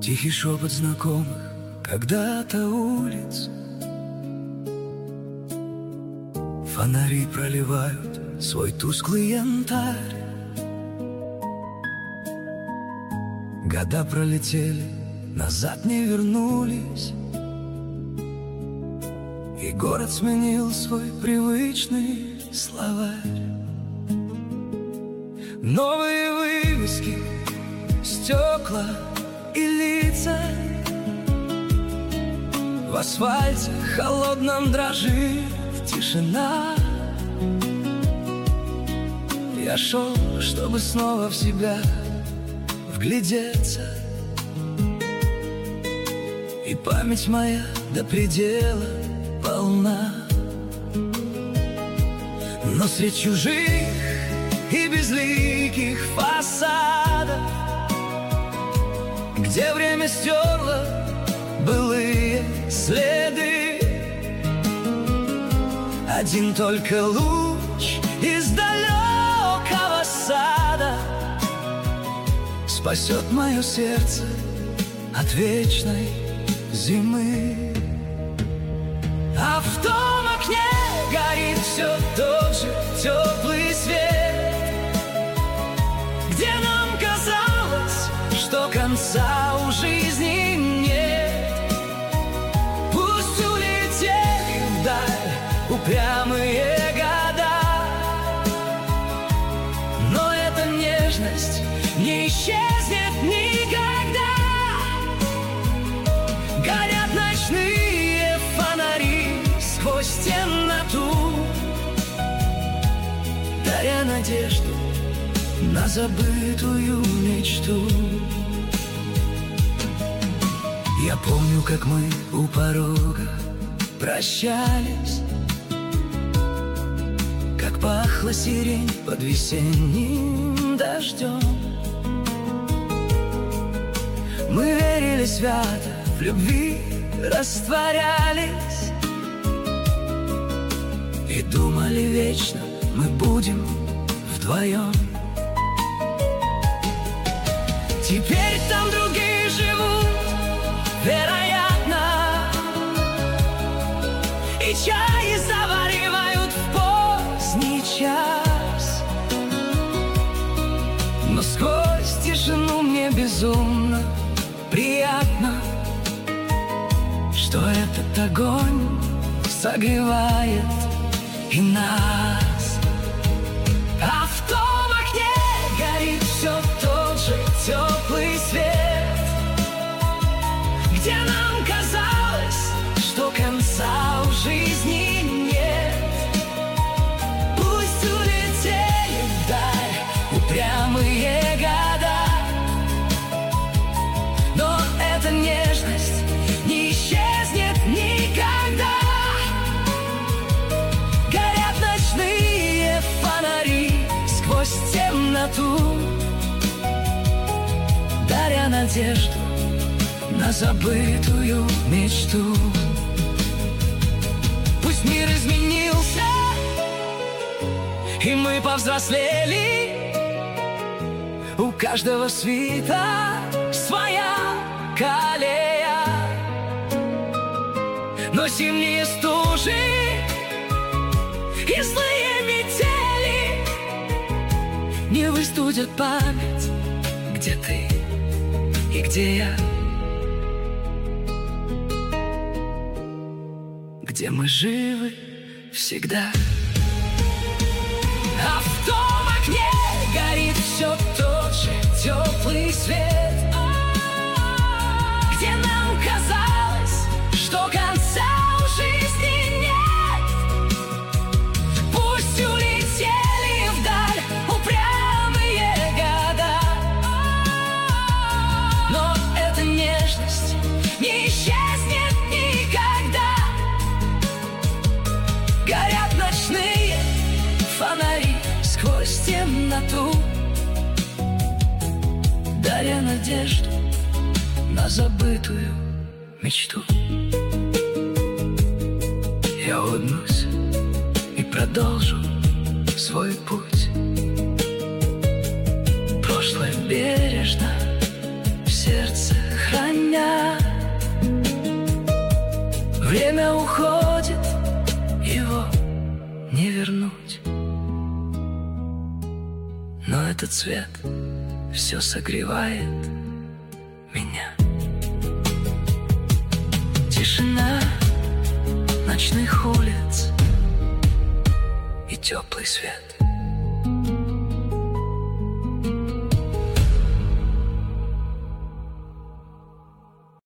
Тихий шепот знакомых когда-то улиц. Фонари проливают свой тусклый янтарь. Года пролетели, назад не вернулись, и город сменил свой привычный словарь. Новые вывески, стекла и лица, в асфальте холодном дрожит тишина. Я шел, чтобы снова в себя вглядеться, и память моя до предела полна. Но среди чужих и безликих фасадов, где время стерло былые следы, один только луч из далекого сада спасет мое сердце от вечной зимы. А в том окне горит все тот же теплый свет, где нам казалось, что конца у жизни нет. Пусть улетели вдаль упрямые года, но эта нежность не исчезнет никогда. Горят ночные фонари сквозь темноту, даря надежду на забытую мечту. Я помню, как мы у порога прощались, как пахла сирень под весенним дождем. Мы верили свято, в любви растворялись и думали, вечно мы будем вдвоем. Теперь там другие живут, вероятно, и чай заваривают в поздний час. Но сквозь тишину мне безумно приятно, что этот огонь согревает и нас. А в том окне горит все тот же теплый свет, где нам казалось, что конца у жизни нет. Пусть улетели вдаль упрямые года, но эта нежность не исчезнет никогда. Горят ночные фонари сквозь темноту, даря надежду на забытую мечту. Пусть мир изменился, и мы повзрослели, у каждого свита своя колея, но зимние стужи и злые метели не выстудят память, где ты и где я, где мы живы всегда. А в том окне горит все тот же теплый свет, где нам казалось, что конца у жизни нет. Пусть улетели вдаль упрямые года, но эта нежность не исчезнет никогда. Горят ночные фонари сквозь темноту, даря надежду на забытую мечту. Я улыбнусь и продолжу свой путь. Прошлое бережно в сердце храню. вернуть. Но этот цвет все согревает меня. Тишина ночных улиц и теплый свет.